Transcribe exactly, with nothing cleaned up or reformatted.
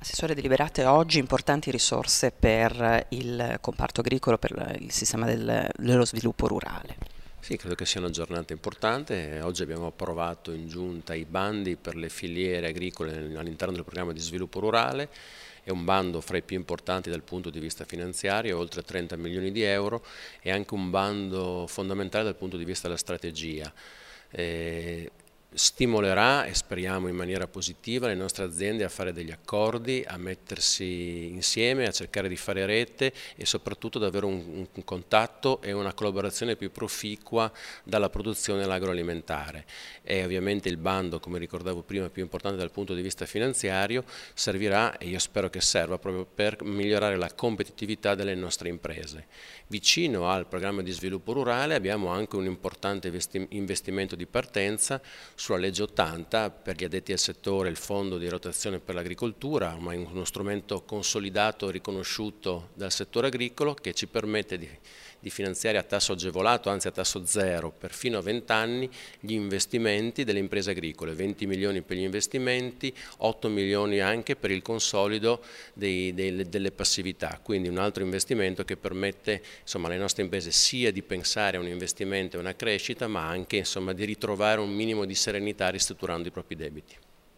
Assessore, deliberate oggi importanti risorse per il comparto agricolo, per il sistema del- dello sviluppo rurale. Sì, credo che sia una giornata importante. Oggi abbiamo approvato in giunta i bandi per le filiere agricole all'interno del programma di sviluppo rurale. È un bando fra i più importanti dal punto di vista finanziario, oltre trenta milioni di euro, e anche un bando fondamentale dal punto di vista della strategia. Eh, Stimolerà, e speriamo in maniera positiva, le nostre aziende a fare degli accordi, a mettersi insieme, a cercare di fare rete e soprattutto ad avere un, un contatto e una collaborazione più proficua dalla produzione all'agroalimentare. E ovviamente il bando, come ricordavo prima, più importante dal punto di vista finanziario, servirà, e io spero che serva, proprio per migliorare la competitività delle nostre imprese. Vicino al programma di sviluppo rurale abbiamo anche un importante investimento di partenza sulla legge ottanta per gli addetti al settore, il fondo di rotazione per l'agricoltura, ormai uno strumento consolidato e riconosciuto dal settore agricolo che ci permette di, di finanziare a tasso agevolato, anzi a tasso zero, per fino a venti anni gli investimenti delle imprese agricole, venti milioni per gli investimenti, otto milioni anche per il consolido dei, dei, delle passività, quindi un altro investimento che permette insomma, alle nostre imprese sia di pensare a un investimento e una crescita, ma anche insomma, di ritrovare un minimo di serenità ristrutturando i propri debiti.